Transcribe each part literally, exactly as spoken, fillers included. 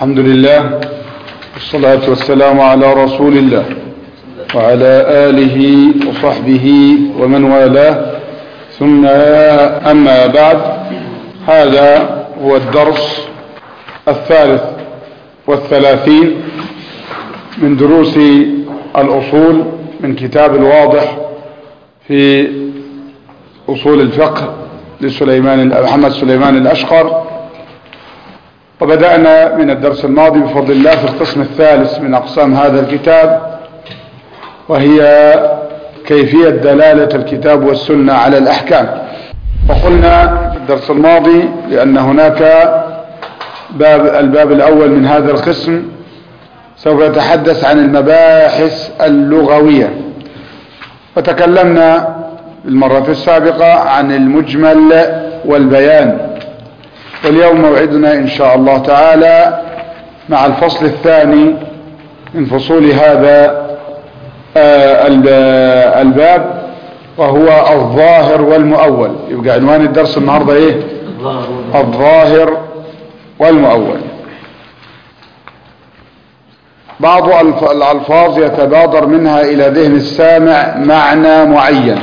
الحمد لله والصلاة والسلام على رسول الله وعلى آله وصحبه ومن والاه، ثم أما بعد. هذا هو الدرس الثالث والثلاثين من دروس الأصول من كتاب الواضح في أصول الفقه لسليمان محمد سليمان الأشقر، وبدأنا من الدرس الماضي بفضل الله في القسم الثالث من أقسام هذا الكتاب، وهي كيفية دلالة الكتاب والسنة على الأحكام. وقلنا في الدرس الماضي لأن هناك باب الباب الأول من هذا القسم سوف يتحدث عن المباحث اللغوية، وتكلمنا المرة السابقة عن المجمل والبيان، واليوم موعدنا إن شاء الله تعالى مع الفصل الثاني من فصول هذا الباب، وهو الظاهر والمؤول. يبقى عنوان الدرس النهاردة ايه؟ الظاهر والمؤول. بعض الألفاظ يتبادر منها إلى ذهن السامع معنى معين،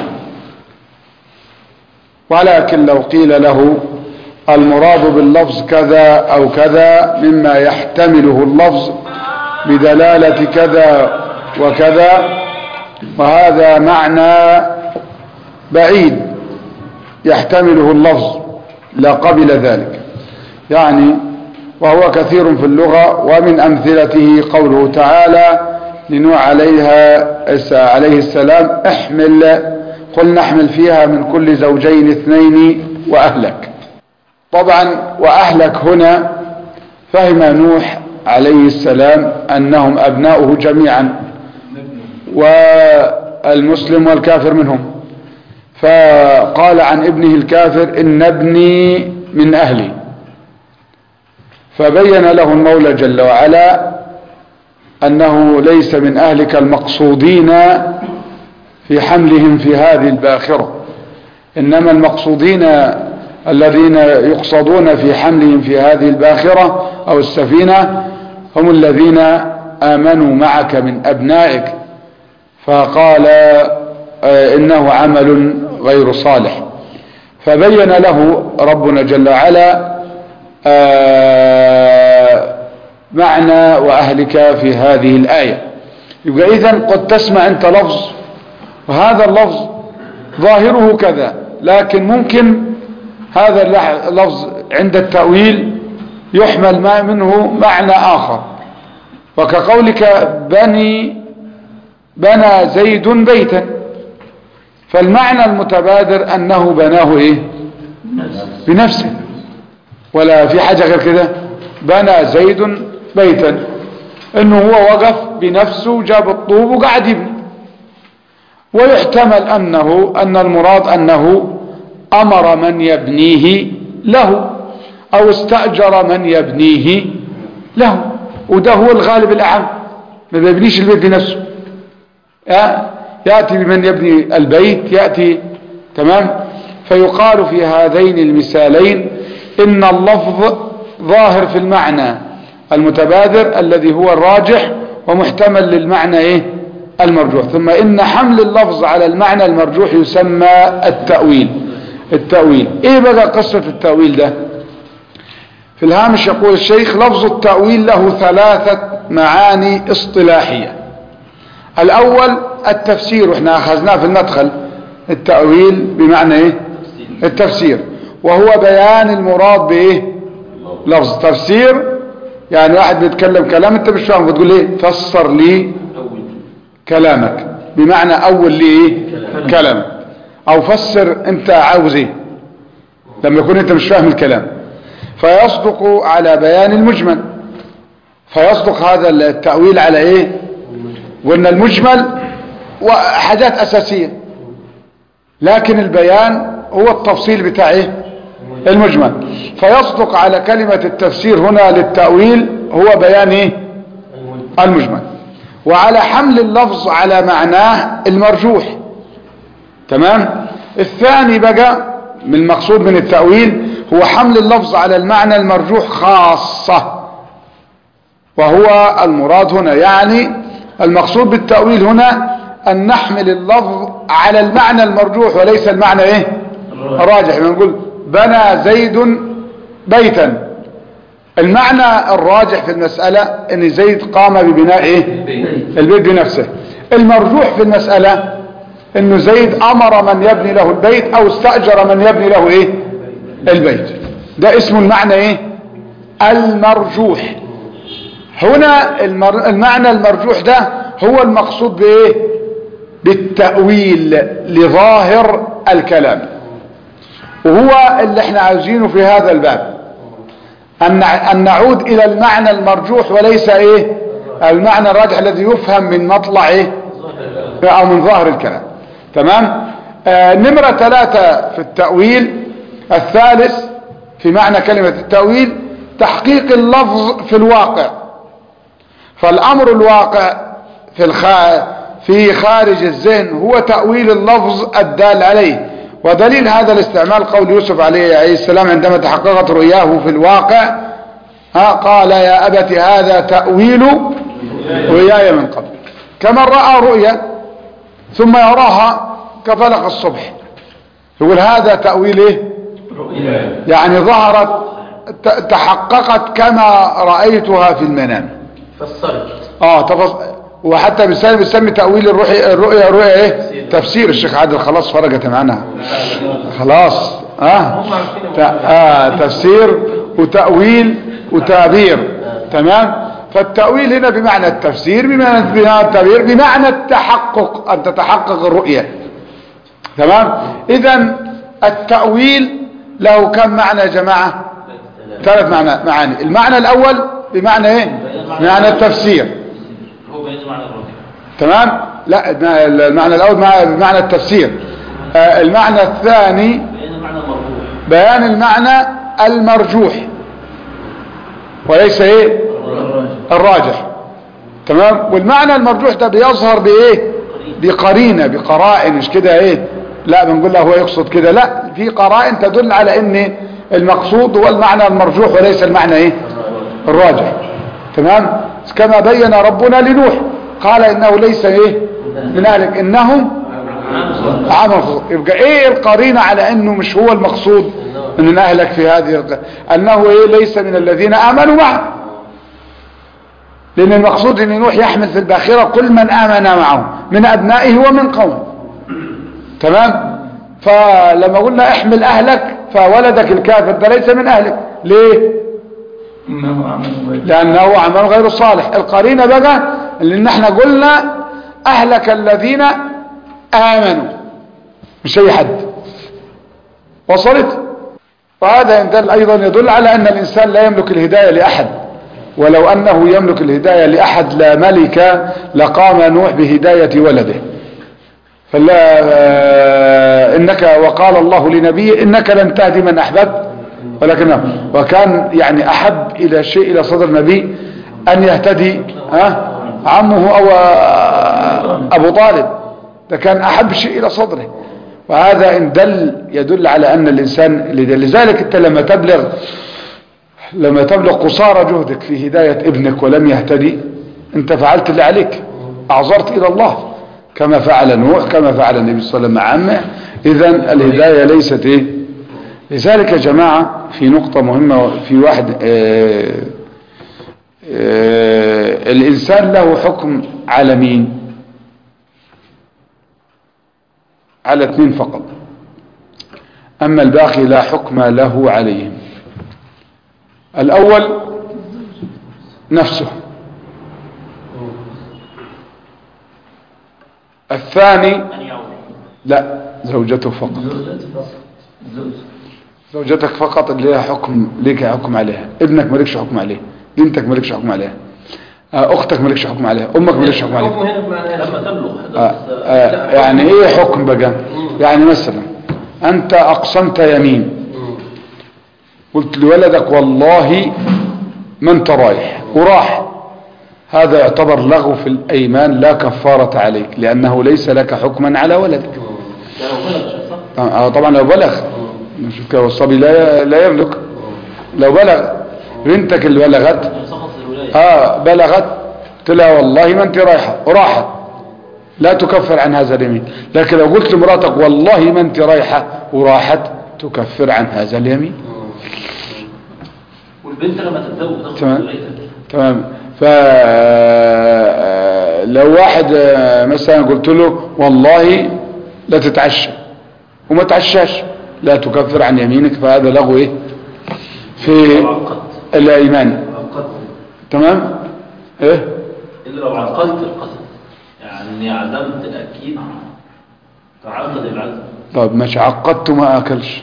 ولكن لو قيل له المراد باللفظ كذا أو كذا مما يحتمله اللفظ بدلالة كذا وكذا، وهذا معنى بعيد يحتمله اللفظ لا قبل ذلك، يعني وهو كثير في اللغة. ومن أمثلته قوله تعالى لنوح عليها عليه السلام احمل قل نحمل فيها من كل زوجين اثنين وأهلك. طبعا وأهلك هنا فهم نوح عليه السلام أنهم أبناؤه جميعا، والمسلم والكافر منهم، فقال عن ابنه الكافر إن ابني من أهلي، فبين له المولى جل وعلا أنه ليس من أهلك المقصودين في حملهم في هذه الباخرة، إنما المقصودين الذين يقصدون في حملهم في هذه الباخرة أو السفينة هم الذين آمنوا معك من أبنائك، فقال إنه عمل غير صالح. فبين له ربنا جل وعلا معنى وأهلك في هذه الآية. يبقى إذن قد تسمع أنت لفظ وهذا اللفظ ظاهره كذا، لكن ممكن هذا اللفظ عند التأويل يحمل ما منه معنى آخر، وكقولك بني بنى زيد بيتا، فالمعنى المتبادر أنه بناه إيه؟ بنفسه، ولا في حاجة غير كده. بنى زيد بيتا إنه هو وقف بنفسه جاب الطوب وقعد يبني. ويحتمل أنه أن المراد أنه أمر من يبنيه له أو استأجر من يبنيه له، وده هو الغالب الأعم، ما بيبنيش البيت بنفسه، يأتي بمن يبني البيت يأتي. تمام. فيقال في هذين المثالين إن اللفظ ظاهر في المعنى المتبادر الذي هو الراجح ومحتمل للمعنى إيه؟ المرجوح. ثم إن حمل اللفظ على المعنى المرجوح يسمى التأويل. التأويل إيه بقى قصة التأويل ده؟ في الهامش يقول الشيخ لفظ التأويل له ثلاثة معاني اصطلاحية. الأول التفسير، واحنا أخذناه في المدخل. التأويل بمعنى إيه؟ التفسير، وهو بيان المراد بإيه؟ لفظ. تفسير يعني واحد بيتكلم كلام انت مش فاهمه، بتقول ايه؟ فسر لي كلامك، بمعنى أول لي إيه؟ كلامك، أو فسر انت عاوز ايه لما يكون انت مش فاهم الكلام. فيصدق على بيان المجمل، فيصدق هذا التأويل على ايه؟ وان المجمل وحاجات أساسية، لكن البيان هو التفصيل بتاع ايه؟ المجمل. فيصدق على كلمة التفسير هنا للتأويل هو بيان ايه؟ المجمل، وعلى حمل اللفظ على معناه المرجوح. تمام. الثاني بقى من المقصود من التأويل هو حمل اللفظ على المعنى المرجوح خاصة، وهو المراد هنا. يعني المقصود بالتأويل هنا أن نحمل اللفظ على المعنى المرجوح وليس المعنى إيه الراجح. نقول بنى زيد بيتا، المعنى الراجح في المسألة أن زيد قام ببناء إيه البيت بنفسه. المرجوح في المسألة أن زيد أمر من يبني له البيت أو استأجر من يبني له إيه البيت. ده اسم المعنى إيه المرجوح. هنا المر... المعنى المرجوح ده هو المقصود بإيه بالتأويل لظاهر الكلام، وهو اللي احنا عاوزينه في هذا الباب، أن أن نعود إلى المعنى المرجوح وليس إيه المعنى الراجح الذي يفهم من مطلع إيه أو من ظاهر الكلام. تمام. آه نمرة ثلاثة في التأويل، الثالث في معنى كلمة التأويل تحقيق اللفظ في الواقع. فالأمر الواقع في الخ... في خارج الذهن هو تأويل اللفظ الدال عليه. ودليل هذا الاستعمال قول يوسف عليه السلام عندما تحققت رؤياه في الواقع، ها قال يا أبت هذا تأويل رؤياي من قبل. كمن رأى رؤيا ثم يراها كفلق الصبح يقول هذا تأويل ايه يعني ظهرت تحققت كما رأيتها في المنام فسرت اه تفص... وحتى بيسمي بيسمي تأويل الرؤيا الرؤيا رؤيا ايه تفسير. الشيخ عادل خلاص فرجت معنا خلاص اه, ت... آه تفسير وتأويل وتعبير. تمام. فالتأويل هنا بمعنى التفسير، بمعنى التعبير، بمعنى التحقق، أن تتحقق الرؤية. تمام. إذن التأويل له كم معنى يا جماعة؟ ثلاث معنى معاني. المعنى الأول بمعنى ايه؟ بمعنى التفسير. هو بين معنى الرؤية. تمام. لا المعنى الأول بمعنى التفسير. آه المعنى الثاني بين المعنى المرجوح، بيان المعنى المرجوح وليس ايه الراجح. تمام. والمعنى المرجوح ده بيظهر بايه بقرينه بقرائن، مش كده ايه لا بنقول له هو يقصد كده، لا في قرائن تدل على ان المقصود هو المعنى المرجوح وليس المعنى ايه الراجح. تمام. كما بين ربنا لنوح قال انه ليس ايه من اهلك انهم عمل. يبقى ايه القرينه على انه مش هو المقصود ان اهلك في هذه انه ايه ليس من الذين امنوا معه، لان المقصود ان نوح يحمل في الباخره كل من امن معه من ابنائه ومن قومه. تمام. فلما قلنا احمل اهلك فولدك الكافر ده ليس من اهلك. ليه؟ لانه عمل غير صالح. القرينه بقى لان احنا قلنا اهلك الذين امنوا مش اي حد. وصلت؟ وهذا يدل ايضا يدل على ان الانسان لا يملك الهدايه لاحد، ولو انه يملك الهدايه لاحد لا ملك لقام نوح بهدايه ولده. فلا انك وقال الله لنبيه انك لن تهدي من احببت ولكنه، وكان يعني احب الى شيء الى صدر النبي ان يهتدي ها عمه او ابو طالب، ده كان احب شيء الى صدره. وهذا ان دل يدل على ان الانسان لذلك انت لما تبلغ لما تبلغ قصارى جهدك في هداية ابنك ولم يهتدي انت فعلت اللي عليك، اعذرت الى الله كما فعل نوح كما فعل النبي صلى الله عليه وسلم مع عمه. اذن الهداية ليست ايه. لذلك يا جماعة في نقطة مهمة، في واحد آآ آآ الانسان له حكم على مين؟ على اثنين فقط، اما الباقي لا حكم له عليهم. الاول نفسه، الثاني لا زوجته فقط. زوجتك فقط اللي لها حكم ليك حكم عليها، ابنك مالكش حكم عليه، بنتك مالكش حكم عليها، اختك مالكش حكم عليها، امك مالكش حكم عليها. آه آه يعني ايه حكم بقى؟ يعني مثلا انت اقسمت يمين قلت لولدك والله ما انت رايح وراح، هذا يعتبر لغو في الايمان لا كفارة عليك لانه ليس لك حكما على ولدك. طبعا لو بلغ نشوف كده والصبي لا لا يملك. لو بلغ بنتك اللي بلغت اه بلغت قلت لها والله ما انت رايحة وراحت لا تكفر عن هذا اليمين. لكن لو قلت لمراتك والله ما انت رايحة وراحت تكفر عن هذا اليمين. والبنت لما تتزوج تمام تمام. فلو واحد مثلا قلت له والله لا تتعشى وما تعشاش لا تكفر عن يمينك، فهذا لغو ايه في الايمان. تمام ايه الا لو عقدت القسم، يعني عزمت اكيد تعقد العزم. طب ماشي عقدت وما اكلش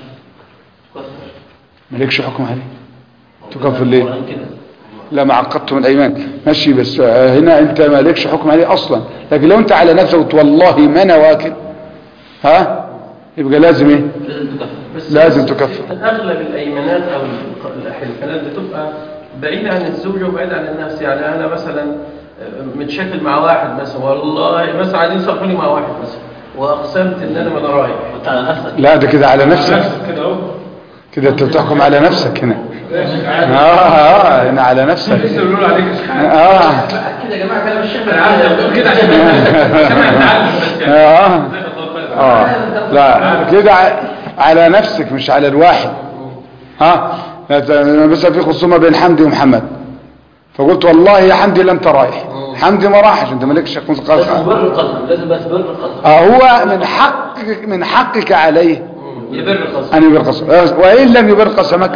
مالكش حكم عليه تكفر ليه؟ لا ما عقدت من الايمان ماشي، بس هنا انت مالكش حكم عليه اصلا. لكن لو انت على نفسك والله ما انا واكل ها يبقى لازم ايه؟ لازم تكفر. اغلب الايمانات او الحلفانات بتبقى بعيدة عن الزوجة وبعيدة عن النفس. يعني انا مثلا متشكل مع واحد مثلا والله مثلا عايزين يصرفوني مع واحد مثلا واقسمت ان انا ما انا رايح. لا ده كده على نفسك كده اهو، كده انت بتحكم على نفسك هنا. اه اه هنا على نفسك. لسه بيقولوا عليك اه كده يا جماعه كلام الشيخ العام بتقول كده عشان نتعلم بس يعني. اه اه لا كده على نفسك مش على الواحد. ها مثلا في خصومه بين حمدي ومحمد، فقلت والله يا حمدي لا انت رايح، حمدي ما راحش، انت مالكش حكم قسم. لازم بر القسم، لازم بس بر القسم. اه هو من حقك من حقك عليه يبر القسم ان يبر قسم، وان لم يبر قسمك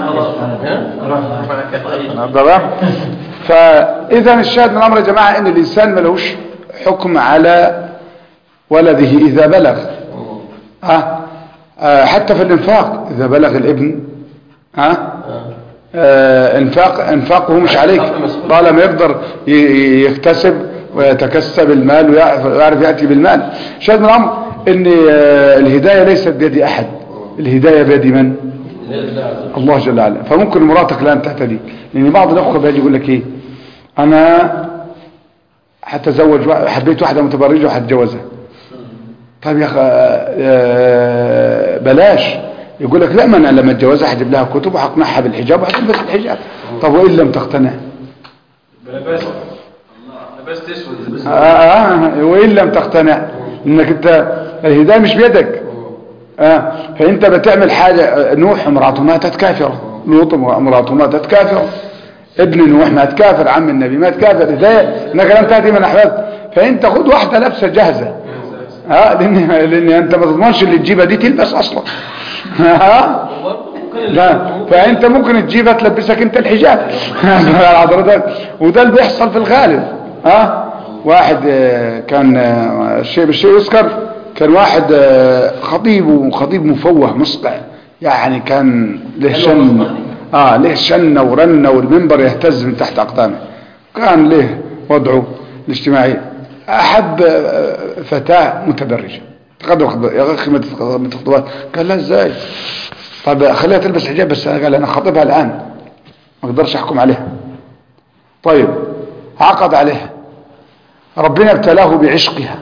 تمام. فاذا الشاهد من الامر يا جماعه ان الانسان ملوش حكم على ولده اذا بلغ. ها آه حتى في الانفاق اذا بلغ الابن ها آه انفاق انفاقه مش عليك طالما يقدر يكتسب ويتكسب المال ويعرف ياتي بالمال. شاهد من الامر ان آه الهدايه ليست بيد احد، الهدايه بيد من؟ الله جل وعلا. فممكن مراتك لا ان تهتدي، لان بعض الاخوه بيجي يقول لك ايه انا هتزوج حبيت واحده متبرجه وهتجوزها. طيب يا اخي بلاش، يقول لك لا ما انا لما اتجوزها هجيب لها كتب وهقنعها بالحجاب وهتلبس الحجاب. طب وان لم تقتنع؟ لباس لباس اسود. اه اه وان لم تقتنع انك انت الهدايه مش بيدك. اه فانت بتعمل حاجه. نوح امراته ماتت كافره، لوط امراته ماتت كافره، ابن نوح مات كافر، عم النبي مات كافر. ازاي انك لم تاتي من احبابك؟ فانت خد واحده لابسه جاهزه ها لان لان انت ما تضمنش اللي تجيبها دي تلبس اصلا. ها لا فانت ممكن تجيبها تلبسك انت الحجاب حضرتك، وده اللي بيحصل في الغالب. ها واحد كان الشيء بالشيء يذكر، كان واحد خطيب وخطيب مفوه مصقع، يعني كان له شن اه له شنه ورنه والمنبر يهتز من تحت اقدامه، كان له وضعه الاجتماعي. احب فتاه متبرجه تقدم يا اخي ما تخطبها، قال لا ازاي؟ طب خليها تلبس حجاب بس. قال انا خاطبها الان ما اقدرش احكم عليها. طيب عقد عليها، ربنا ابتلاه بعشقها،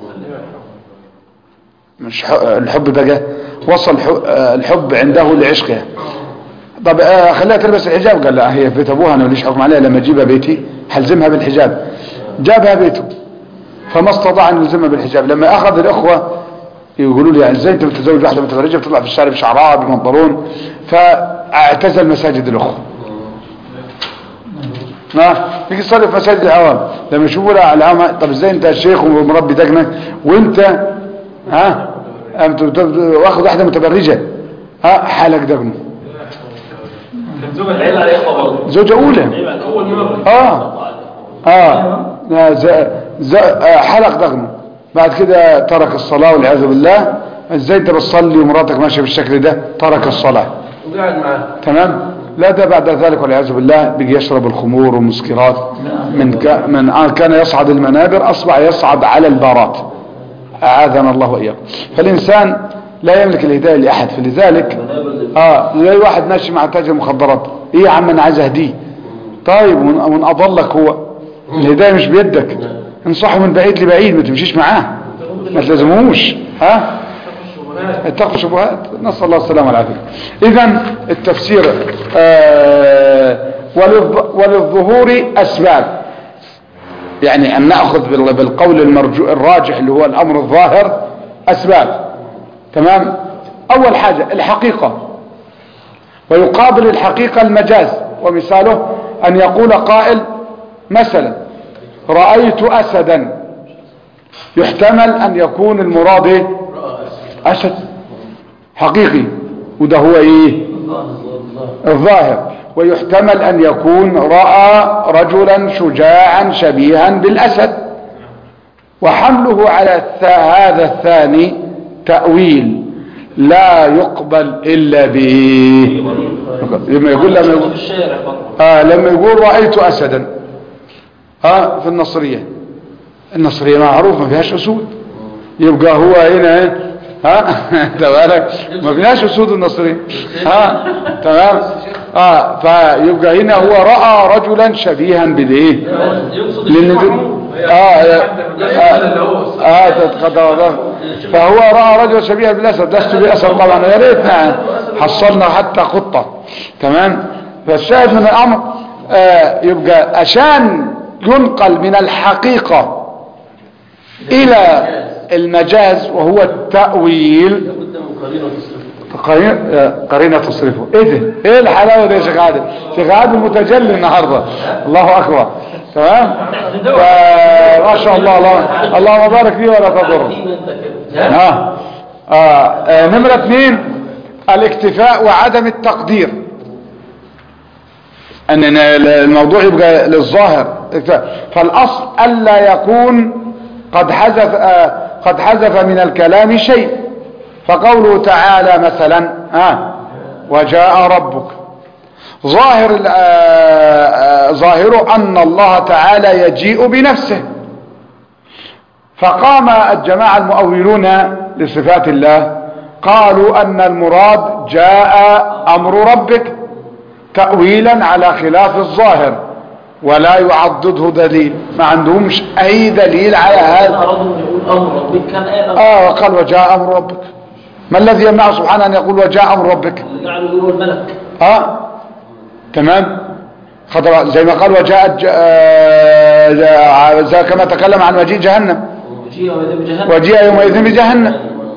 مش الحب ده جه وصل الحب عنده لعشقها. طب خليها تلبس الحجاب، قال لا هي في بيت ابوها انا ماليش حكم عليها، لما اجيبها بيتي هلزمها بالحجاب. جابها بيته فما استطاع ان يلزمها بالحجاب. لما اخذ الاخوه يقولوا لي يعني ازاي انت بتتزوج واحده متبرجه بتطلع في الشارع بشعرها بمنطلون، فاعتزل مساجد الاخوه. ها يجي يصلي في مساجد العوام، لما يشوفوا لها العوام طب ازاي انت الشيخ ومربي دقنك وانت ها واخد واحده متبرجه ها حالك دقنه. زوجة اولى اه اه ز... حلق دقنه، بعد كده ترك الصلاة والعياذ بالله. ازاي انت بتصلي ومراتك ماشيه بالشكل ده؟ ترك الصلاة وقاعد معاه تمام. لا ده بعد ذلك والعياذ بالله بيجي يشرب الخمور والمسكرات. من ك... من كان يصعد المنابر اصبح يصعد على البارات، اعاذنا الله واياكم. فالانسان لا يملك الهدايه لاحد. فلذلك اه زي واحد ماشي مع تاجر مخدرات، ايه يا عم انا عايز اهديه. طيب ومن اضلك هو، الهدايه مش بيدك، انصحه من بعيد لبعيد، ما تمشيش معاه ما تلزموش. ها اتقوا الشبهات، نسال الله السلامه والعافيه. اذا التفسير آه وللظهور أسباب، يعني أن نأخذ بالقول المرجو الراجح اللي هو الأمر الظاهر أسباب. تمام. أول حاجة الحقيقة، ويقابل الحقيقة المجاز، ومثاله أن يقول قائل مثلا رأيت أسدا، يحتمل أن يكون المراد إيه؟ أسد حقيقي، وده هو إيه؟ الظاهر. ويحتمل أن يكون رأى رجلا شجاعا شبيها بالأسد، وحمله على هذا الثاني تأويل لا يقبل إلا به. لما يقول لما يقول, آه لما يقول رأيت أسدا آه في النصرية، النصرية معروف ما فيهاش أسود، يبقى هو هنا ها تبارك ما فيهاش أسود النصرية ها تمام. اه فيبقى هنا هو رأى رجلا شبيها بالايه، لان اه اه تتقدر، فهو رأى رجلا شبيها بالاسد، لست باسد طبعا، يا ريتنا حصلنا حتى قطة. تمام. فالشاهد من الامر آه يبقى عشان ينقل من الحقيقة الى المجاز وهو التأويل قرينة تصرفه. ايه ده؟ ايه الحلاوة دي يا شيخ عادل؟ شيخ عادل متجلي النهاردة، الله اكبر. تمام. ما شاء الله، الله اللهم بارك فيه ولا تضر. ها آه. آه. نمرة اثنين الاكتفاء وعدم التقدير، ان الموضوع يبقى للظاهر. فالاصل الا يكون قد حذف آه قد حذف من الكلام شيء، فقوله تعالى مثلا آه وجاء ربك، ظاهر ظاهر أن الله تعالى يجيء بنفسه، فقام الجماعة المؤولون لصفات الله قالوا أن المراد جاء أمر ربك تأويلا على خلاف الظاهر، ولا يعضده دليل، ما عندهمش أي دليل على هذا. آه قال وجاء أمر ربك، ما الذي يمنع سبحانه أن يقول وجاء أمر ربك؟ جعلوا يقولوا الملك. اه تمام. زي ما قال وجاء زي كما تكلم عن مجيء جهنم، وجيء يومئذ بجهنم.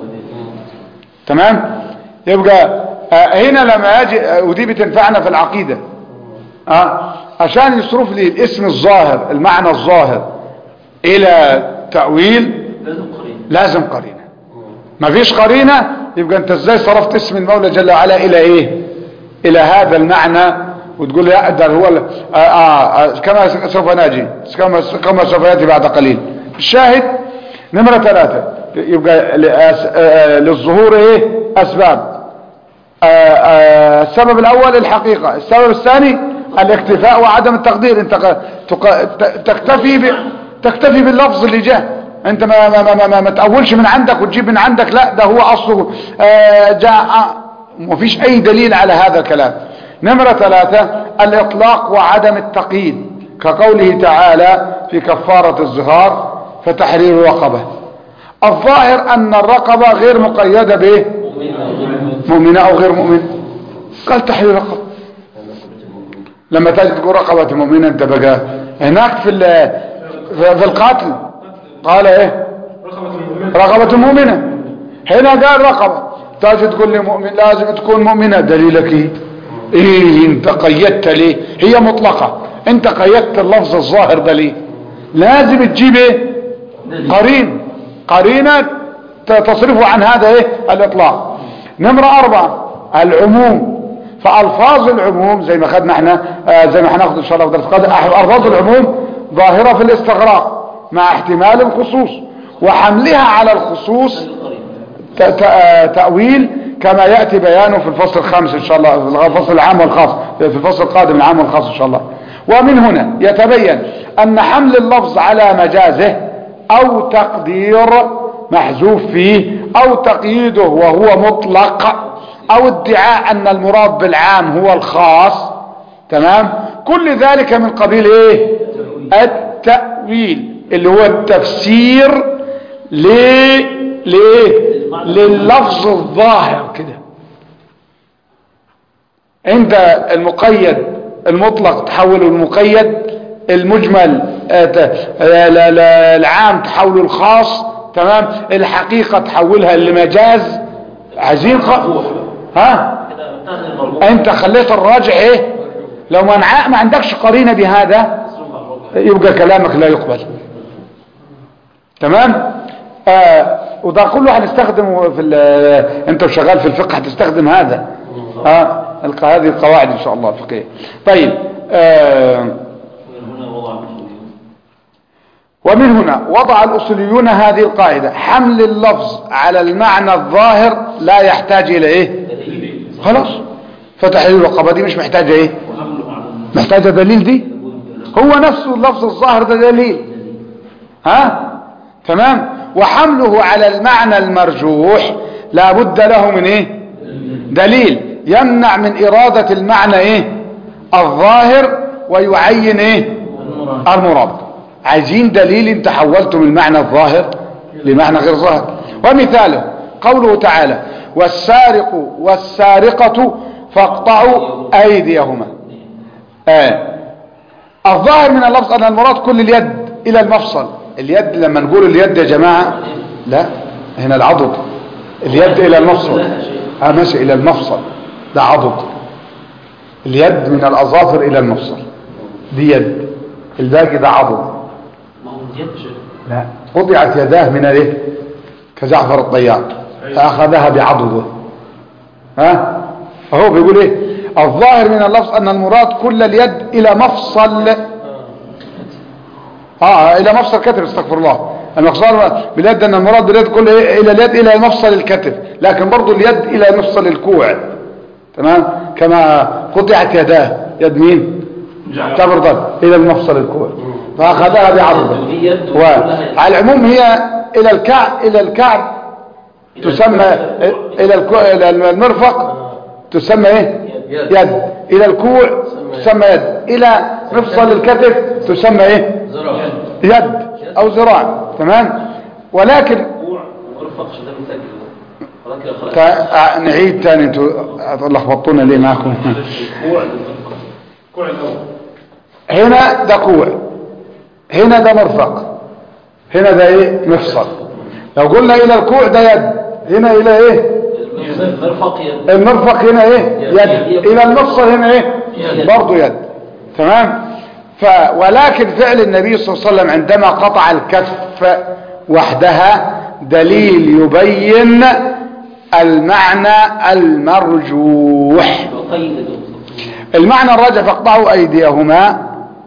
تمام. يبقى آه هنا لما يجي، ودي بتنفعنا في العقيدة اه عشان يصرف لي الاسم الظاهر المعنى الظاهر الى تأويل لازم قرينة. ما فيش قرينة يبقى انت ازاي صرفت اسم المولى جل وعلا الى ايه؟ الى هذا المعنى، وتقول لا ده هو آه آه كما سوف ناجي كما كما سوف ياتي بعد قليل. الشاهد نمرة ثلاثة يبقى للظهور ايه؟ اسباب. آه آه السبب الاول الحقيقة، السبب الثاني الاكتفاء وعدم التقدير. انت تكتفي ب... تكتفي باللفظ اللي جاء، انت ما ما ما ما, ما تأولش من عندك وتجيب من عندك، لا ده هو اصله آه جاء، ما فيش اي دليل على هذا الكلام. نمرة ثلاثة الاطلاق وعدم التقييد، كقوله تعالى في كفارة الظهار فتحرير رقبة. الظاهر ان الرقبة غير مقيدة به مؤمنة او غير مؤمنة، قال تحرير رقبة. لما تجد تقول رقبة مؤمنة انت بقى هناك في في القاتل قال ايه؟ رقبة مؤمنة. هنا قال رقبة، تجد تقول لي مؤمن لازم تكون مؤمنة، دليلك ايه؟ ايه انت قيدت ليه؟ هي مطلقة، انت قيدت اللفظ الظاهر ده ليه؟ لازم تجيب ايه؟ قرين قرينة تصرفه عن هذا ايه؟ الاطلاق. نمرة اربعة العموم، فالفاظ العموم زي ما خدنا احنا آه زي ما هناخد ان شاء الله في درس القادم، الفاظ العموم ظاهرة في الاستغراق مع احتمال الخصوص وحملها على الخصوص تأويل، كما يأتي بيانه في الفصل الخامس ان شاء الله، في الفصل العام والخاص، في الفصل القادم العام والخاص ان شاء الله. ومن هنا يتبين ان حمل اللفظ على مجازه او تقدير محذوف فيه او تقييده وهو مطلق او ادعاء ان المراد بالعام هو الخاص، تمام، كل ذلك من قبيل ايه؟ التأويل، اللي هو التفسير ليه ليه لللفظ الظاهر كده. عند المقيد المطلق تحوله المقيد، المجمل العام تحوله الخاص، تمام، الحقيقة تحولها لمجاز. عايزين خ... ها انت خليت الراجع ايه؟ لو ما ما عندكش قرينة بهذا يبقى كلامك لا يقبل. تمام. آه وده كله هنستخدمه في انت وشغال في الفقه هتستخدم هذا. اه هذه القواعد ان شاء الله الفقهيه. طيب آه ومن هنا وضع الأصوليون هذه القاعدة: حمل اللفظ على المعنى الظاهر لا يحتاج إلى إيه؟ خلاص، فتحليل الرقبة دي مش محتاجة إيه؟ محتاجة دليل. دي هو نفسه اللفظ الظاهر ده دليل. ها؟ تمام. وحمله على المعنى المرجوح لا بد له من إيه؟ دليل يمنع من إرادة المعنى إيه؟ الظاهر ويعين إيه؟ المراد. عايزين دليل انت حولتم المعنى الظاهر لمعنى غير ظاهر. ومثاله قوله تعالى: والسارق والسارقة فاقطعوا أيديهما. آه. الظاهر من اللفظ أن المراد كل اليد إلى المفصل. اليد لما نقول اليد يا جماعة، لا هنا العضد، اليد إلى المفصل. ها ماشي، إلى المفصل ده عضد. اليد من الأظافر إلى المفصل دي يد، الباقي ده عضد. لا، قطعت يداه من الايه؟ كجعفر الطيار فاخذها بعضده. ها فهو بيقول ايه؟ الظاهر من اللفظ ان المراد كل اليد الى مفصل اه الى مفصل كتف. استغفر الله. المقصود باليد ان المراد باليد كل إيه؟ الى اليد الى مفصل الكتف، لكن برضو اليد الى مفصل الكوع. تمام. كما قطعت يداه، يد مين؟ جعفر الى المفصل الكوع فاخذها بعضده. وعلى العموم هي الى الكعب، الى الكعب تسمى، الى الى المرفق تسمى ايه؟ يد. الى الكوع تسمى يد. الى مفصل الكتف تسمى ايه؟ يد او ذراع. تمام. ولكن نعيد تاني، انتوا لخبطونا ليه معكم؟ هنا ده كوع، هنا ده مرفق، هنا ده ايه؟ مفصل. لو قلنا الى الكوع ده يد، هنا الى ايه؟ المرفق يد. المرفق هنا ايه؟ يد. الى المفصل هنا ايه؟ برضو يد. تمام. ف ولكن فعل النبي صلى الله عليه وسلم عندما قطع الكف وحدها دليل يبين المعنى المرجوح. المعنى الراجح فاقطعوا ايديهما،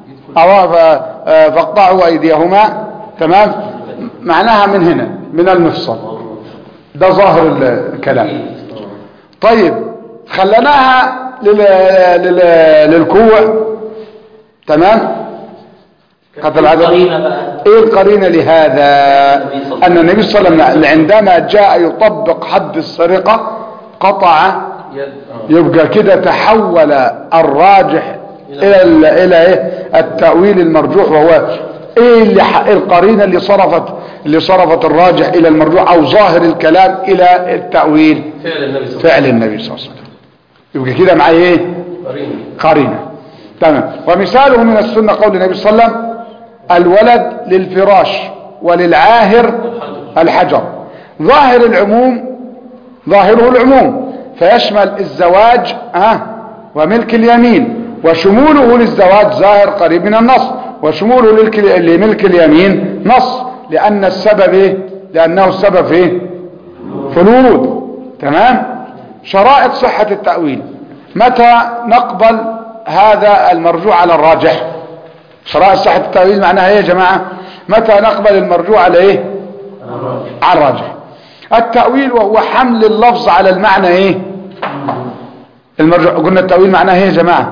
فاقطعوا ايديهما. تمام. معناها من هنا، من المفصل، ده ظاهر الكلام. طيب خلناها لل... لل... للكوع. تمام. قتل هذا ايه القرينه لهذا؟ ان النبي صلى الله عليه وسلم عندما جاء يطبق حد السرقه قطع، يبقى كده تحول الراجح الى ال... الى ايه؟ التاويل المرجوح. وهو ايه اللي ح... القرينه اللي صرفت اللي صرفت الراجح الى المرجوح او ظاهر الكلام الى التاويل؟ فعل النبي صلى الله عليه وسلم. فعل النبي صلى الله عليه وسلم. يبقى كده معايا ايه؟ قرينه. قرينه. تمام. ومثاله من السنه قول النبي صلى الله عليه وسلم: الولد للفراش وللعاهر الحجر. ظاهر العموم، ظاهره العموم فيشمل الزواج ها وملك اليمين، وشموله للزواج ظاهر قريب من النص، وشموله لملك اليمين نص، لأن السبب ايه؟ لأنه السبب ايه؟ في الورود. تمام. شرائط صحة التأويل: متى نقبل هذا المرجوع على الراجح؟ شرائط صحة التأويل معناها ايه يا جماعة؟ متى نقبل المرجوع على ايه؟ على الراجح. التأويل وهو حمل اللفظ على المعنى ايه؟ المرجوع. قلنا التأويل معناه ايه يا جماعة؟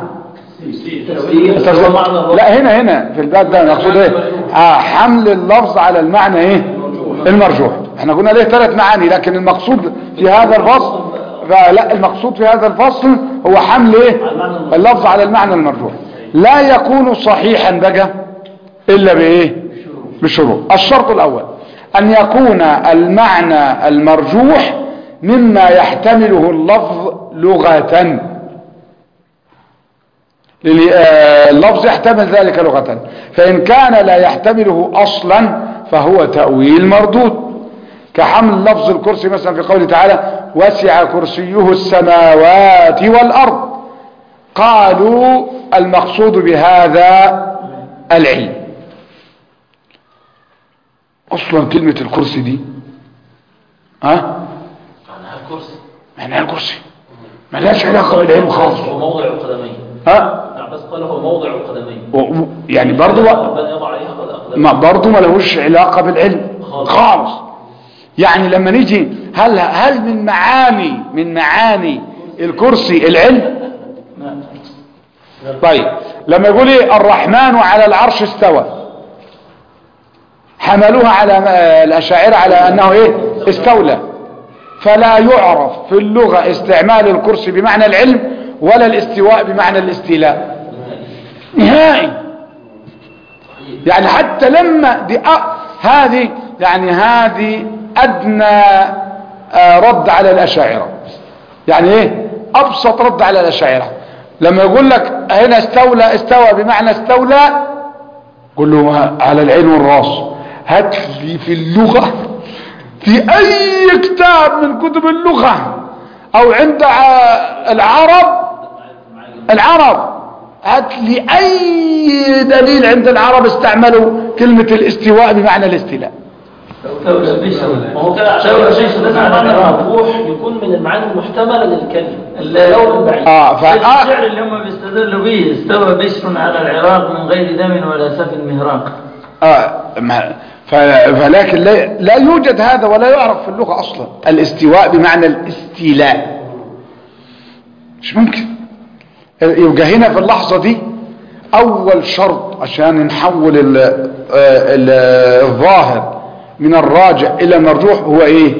لا هنا هنا في الباب ده نقصد ايه؟ آه حمل اللفظ على المعنى ايه؟ المرجوح. احنا قلنا ليه ثلاث معاني، لكن المقصود في هذا الفصل، لا المقصود في هذا الفصل هو حمل ايه؟ اللفظ على المعنى المرجوح. لا يكون صحيحا بقى الا بايه؟ بالشروط. الشرط الاول ان يكون المعنى المرجوح مما يحتمله اللفظ لغة. اللفظ يحتمل ذلك لغة، فإن كان لا يحتمله أصلا فهو تأويل مردود، كحمل لفظ الكرسي مثلا في قوله تعالى وسع كرسيه السماوات والأرض، قالوا المقصود بهذا العلم. أصلا كلمة الكرسي دي ها معناها الكرسي، معناها الكرسي ما لهاش علاقة بالعلم خالص. هو موضع القدمين. ها بس قال هو موضع القدمين و... يعني برضو ربنا يضع عليها الأقدام. ما برضو ما لهوش علاقة بالعلم خالص. خالص. يعني لما نيجي هل هل من معاني من معاني الكرسي العلم؟ طيب لما يقول ايه الرحمن على العرش استوى، حملوها على الأشاعرة على أنه ايه استولى، فلا يعرف في اللغة استعمال الكرسي بمعنى العلم ولا الاستواء بمعنى الاستيلاء نهائي. يعني حتى لما دي هذه يعني هذه أدنى رد على الأشاعرة، يعني ايه أبسط رد على الأشاعرة. لما يقول لك هنا استولى استوى بمعنى استولى، قل له على العين والراس، هات لي في اللغة في أي كتاب من كتب اللغة أو عند العرب العرب هات لي أي دليل عند العرب استعملوا كلمة الاستواء بمعنى الاستيلاء. وهو كده عشان لازم معنى المرجوح يكون من المعاني المحتملة للكلمة اللون البعيد. اه فالشعر اللي هم بيستدلوا به استوى بشر على العراق من غير دم ولا سف مهراق. اه فلكن لا, لا يوجد هذا ولا يعرف في اللغة اصلا الاستواء بمعنى الاستيلاء، مش ممكن. يبقى هنا في اللحظة دي اول شرط عشان نحول ال ال الظاهر من الراجع الى المرجوح هو ايه؟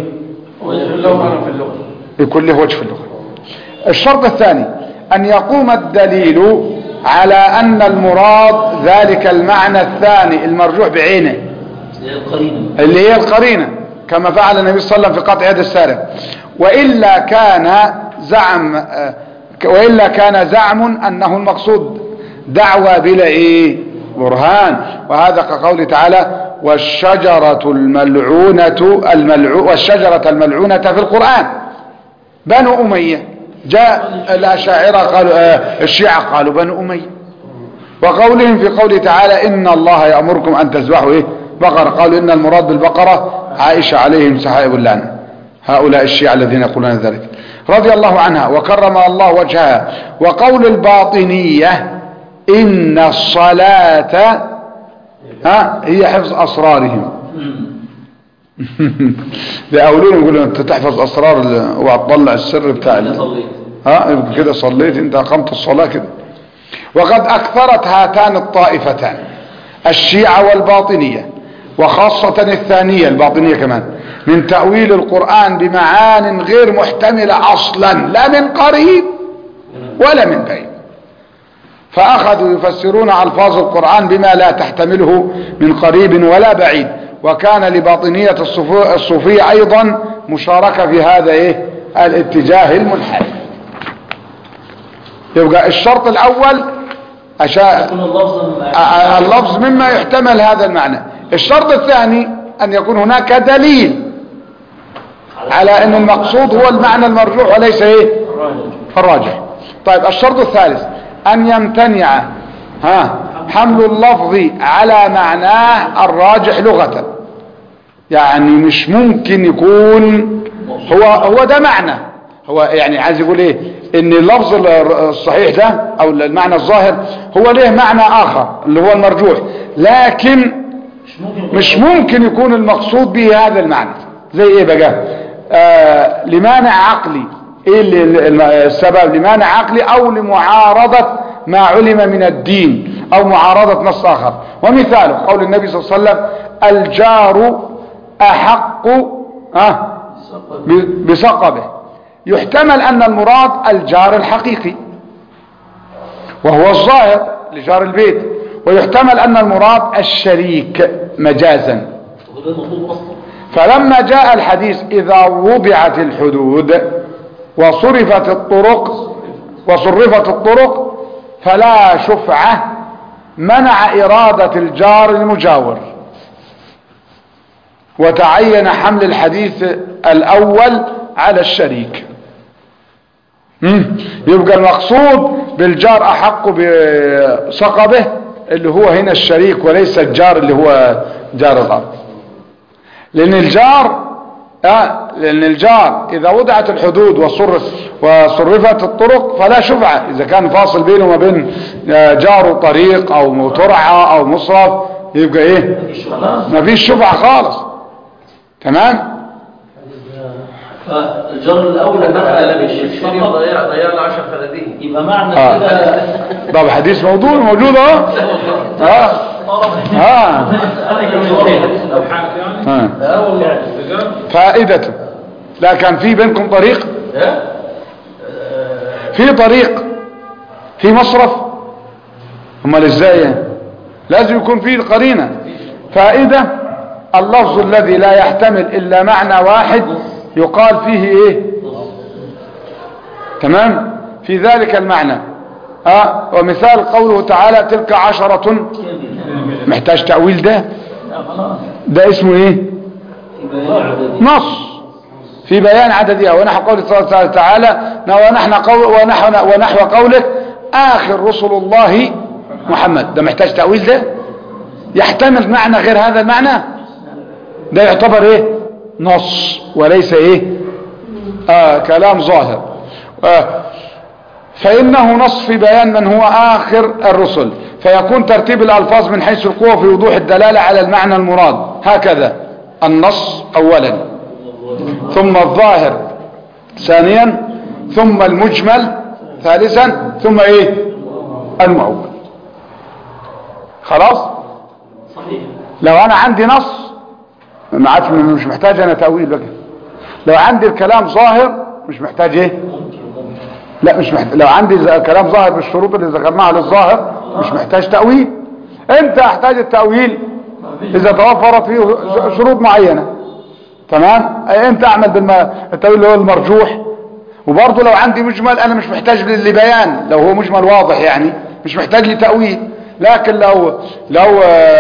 يكون له وجه في اللغة. الشرط الثاني ان يقوم الدليل على ان المراد ذلك المعنى الثاني المرجوح بعينه اللي هي القرينة، كما فعل النبي صلى الله عليه وسلم في قطع يد السارق. وإلا كان زعم وإلا كان زعم أنه المقصود دعوى بلا إيه برهان، وهذا كقول تعالى والشجرة الملعونة الملعو والشجرة الملعونة في القرآن. بنو أمية جاء الأشاعرة قالوا آه الشيعة قالوا بنو أمية، وقولهم في قوله تعالى إن الله يأمركم أن تذبحوا إيه بقرة، قالوا إن المراد بالبقرة عائشة عليهم سحائب اللعنة. هؤلاء الشيعة الذين يقولون ذلك رضي الله عنها وكرم الله وجهها. وقول الباطنية إن الصلاة ها هي حفظ أسرارهم بيقولون يقولون أنت تحفظ أسرار وتطلع السر بتاع ها كده صليت أنت أقمت الصلاة كده. وقد أكثرت هاتان الطائفتان الشيعة والباطنية وخاصة الثانية الباطنية كمان من تأويل القرآن بمعان غير محتملة أصلا لا من قريب ولا من بعيد، فأخذوا يفسرون ألفاظ القرآن بما لا تحتمله من قريب ولا بعيد. وكان لباطنية الصوفية أيضا مشاركة في هذا إيه الاتجاه المنحرف. يبقى الشرط الأول أشاء اللفظ مما يحتمل هذا المعنى. الشرط الثاني أن يكون هناك دليل على أن المقصود هو المعنى المرجوح وليس إيه الراجح. طيب الشرط الثالث أن يمتنع ها حمل اللفظ على معناه الراجح لغة، يعني مش ممكن يكون هو هو ده معنى، هو يعني عايز يقول ايه ان اللفظ الصحيح ده او المعنى الظاهر هو له معنى اخر اللي هو المرجوح، لكن مش ممكن يكون المقصود به هذا المعنى. زي ايه بقى؟ آه لمانع عقلي. ايه السبب؟ لمانع عقلي او لمعارضة ما علم من الدين او معارضة نص اخر. ومثاله قول النبي صلى الله عليه وسلم الجار احق آه بسقبه، يحتمل ان المراد الجار الحقيقي وهو الظاهر لجار البيت، ويحتمل ان المراد الشريك مجازا. فلما جاء الحديث اذا وضعت الحدود وصرفت الطرق وصرفت الطرق فلا شفعة منع إرادة الجار المجاور، وتعين حمل الحديث الأول على الشريك. يبقى المقصود بالجار أحق بصقبه اللي هو هنا الشريك وليس الجار اللي هو جار الأرض، لأن الجار آه لأن الجار إذا وضعت الحدود وصرف وصرفت الطرق فلا شفعة. إذا كان فاصل بينه وما بين جاره طريق أو ترعة أو مصرف يبقى إيه؟ ما فيش شفعة خالص. تمام؟ فالجار الأولى مثلا الشيء ضيع ضيع له عشر فدادين يبقى معنى آه. كده. طب حديث موضوع موجود اهو. اه اه اه فائدته. لا كان في بينكم طريق، في طريق في مصرف، امال ازاي؟ لازم يكون في قرينه. فائده اللفظ الذي لا يحتمل الا معنى واحد يقال فيه ايه؟ تمام؟ في ذلك المعنى. اه ومثال قوله تعالى تلك عشرة، محتاج تأويل. ده ده اسمه ايه؟ نص في بيان عددها. ونحو قوله تعالى ونحن قول ونحو, ونحو قولك آخر رسل الله محمد، ده محتاج تأويل؟ ده يحتمل معنى غير هذا المعنى، ده يعتبر ايه؟ نص وليس ايه؟ آه كلام ظاهر. آه فإنه نص في بيان من هو آخر الرسل، فيكون ترتيب الألفاظ من حيث القوة في وضوح الدلالة على المعنى المراد. هكذا النص أولا، ثم الظاهر ثانيا، ثم المجمل ثالثا، ثم ايه؟ المؤول. خلاص؟ صحيح. لو أنا عندي نص ما عادش مش محتاج أنا تأويل بقى. لو عندي الكلام ظاهر مش محتاج ايه؟ لا مش محتاج. لو عندي كلام ظاهر بالشروط اللي ذكرناها للظاهر مش محتاج تأويل. امتى احتاج التأويل؟ اذا توفرت فيه شروط معينة. تمام؟ امتى اعمل بالتأويل اللي هو المرجوح. وبرضه لو عندي مجمل انا مش محتاج لبيان، لو هو مجمل واضح يعني مش محتاج لتأويل. لكن لو لو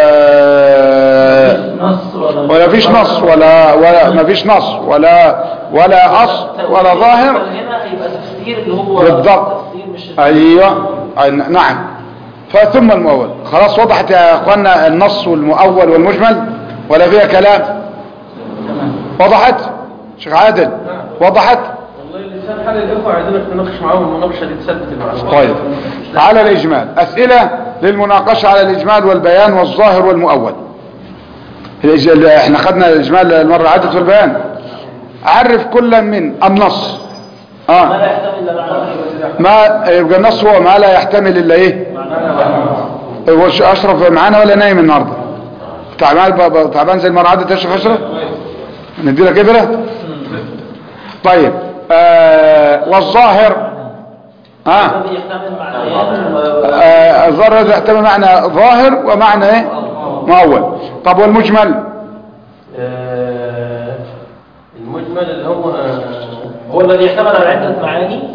ولا فيش نص ولا ولا ما فيش نص ولا ولا اصل ولا ظاهر هنا يبقى تفسير اللي هو بالضبط. ايوه نعم. فثم المؤول. خلاص وضحت يا اخوانا النص والمؤول والمجمل ولا فيها كلام؟ وضحت شيخ عادل؟ وضحت؟ والله اللسان حال الاخوه عايزينك تناقش معاهم المناقشه دي تثبت المعلومات. طيب على الاجمال اسئله للمناقشه على الاجمال والبيان والظاهر والمؤول. احنا خدنا الاجمال المره اللي عدت والبيان. عرف كلا من النص. اه ما لا يحتمل الا معنى. ما يبقى النص هو ما لا يحتمل الا ايه؟ هو اشرف معانا ولا نايم النهارده؟ تعبان تعبان زي المره عدت يا شيخ اشرف؟ ندي لك ابره؟ طيب آه والظاهر اه الذي يحتمل معنيين. آه الظاهر يحتمل معنى ظاهر ومعنى ايه؟ مؤول. طب والمجمل؟ آه المجمل اللي هو آه هو الذي يحتمل على عدة معاني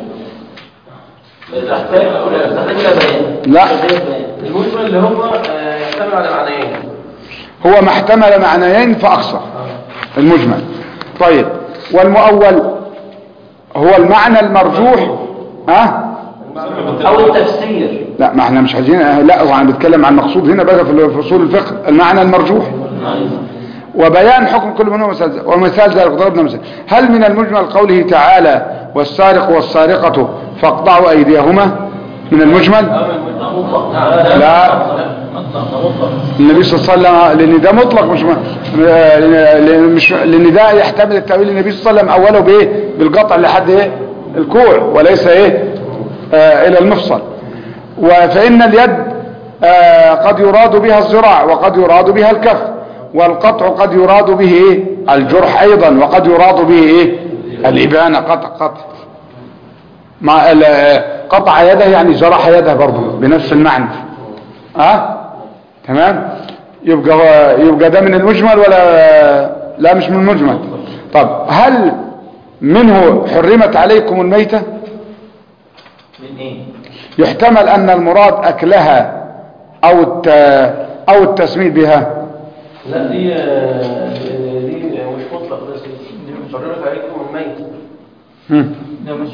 تحتاج تحتاج الى بيان. لا المجمل اللي هو آه يحتمل على معنيين، هو ما احتمل معنيين فاكثر المجمل. طيب والمؤول هو المعنى المرجوح ها او التفسير. لا ما احنا مش عايزين. لا هو انا بتكلم عن المقصود هنا بقى في اصول الفقه المعنى المرجوح وبيان حكم كل منهم مثال. ومثال ذلك ضربنا مثال. هل من المجمل قوله تعالى والسارق والسارقة فاقطعوا ايديهما من المجمل؟ لا النبي صلى الله عليه وسلم لان ده مطلق مش مش لان ده يحتمل التأويل. النبي صلى الله عليه وسلم اوله بايه؟ بالقطع لحد ايه؟ الكوع وليس ايه؟ آه الى المفصل. وفإن اليد آه قد يراد بها الذراع وقد يراد بها الكف، والقطع قد يراد به ايه؟ الجرح ايضا، وقد يراد به ايه؟ الابانة. قطع قطع مع قطع يده يعني جرح يده برضه بنفس المعنى. اه تمام. يبقى يبقى ده من المجمل ولا لا؟ مش من المجمل. طب هل منه حرمت عليكم الميتة؟ من ايه؟ يحتمل أن المراد أكلها أو الت... أو التسميد بها. لا دي دي مش مطلق، ده دي حرمت عليكم الميت. هم. ده مش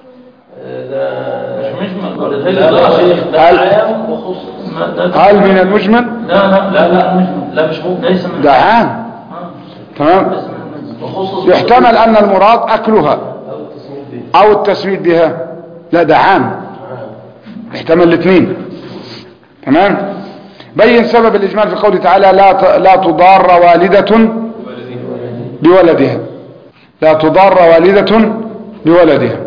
ده مش مجمل. ده ده عام وخصوص. هل من المجمل؟ لا لا لا لا مجمل. لا مش ممكن. ليس من ده عام. آه. تمام. ليس من المجمل. وخصوص يحتمل أن المراد أكلها أو التسمية دي. أو التسميد بها. لا ده عام، يحتمل الاثنين. تمام. بين سبب الإجمال في قوله تعالى لا لا تضار والدة بولدها. لا تضار والدة بولدها،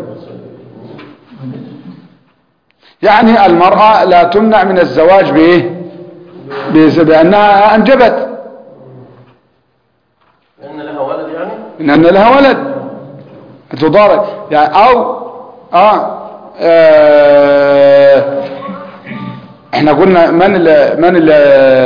يعني المرأة لا تمنع من الزواج بإيه؟ بأنها أنجبت، لأن لها ولد يعني. لأن لها ولد تضار يعني. أو آه, آه احنا قلنا من ال من ال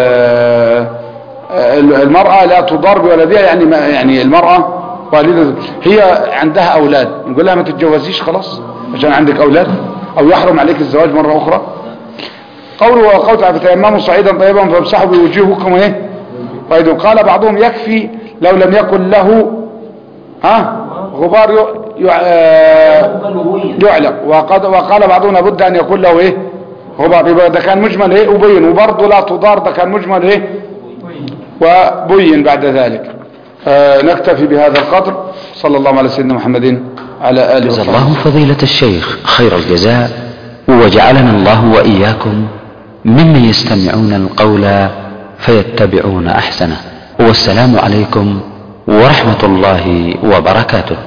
المرأة لا تضار بولدها، يعني ما يعني المرأة والدة هي عندها أولاد، نقول لها ما تتجوزيش خلاص عشان عندك أولاد، أو يحرم عليك الزواج مرة أخرى. قوله وقوله تعالى فتيمموا صعيدا طيبا فامسحوا بوجوهكم ايه طيب. قال بعضهم يكفي لو لم يكن له ها غبار يعلق، وقد وقال بعضهم لابد ان يكون له ايه غبار، يبقى ده كان مجمل ايه وبين، وبرضه لا تضار ده كان مجمل ايه وبين بعد ذلك. آه نكتفي بهذا القدر. صلى الله على سيدنا محمد على آله جزا وصحبه. الله فضيلة الشيخ خير الجزاء، وجعلنا الله وإياكم ممن يستمعون القول فيتبعون أحسنه. والسلام عليكم ورحمة الله وبركاته.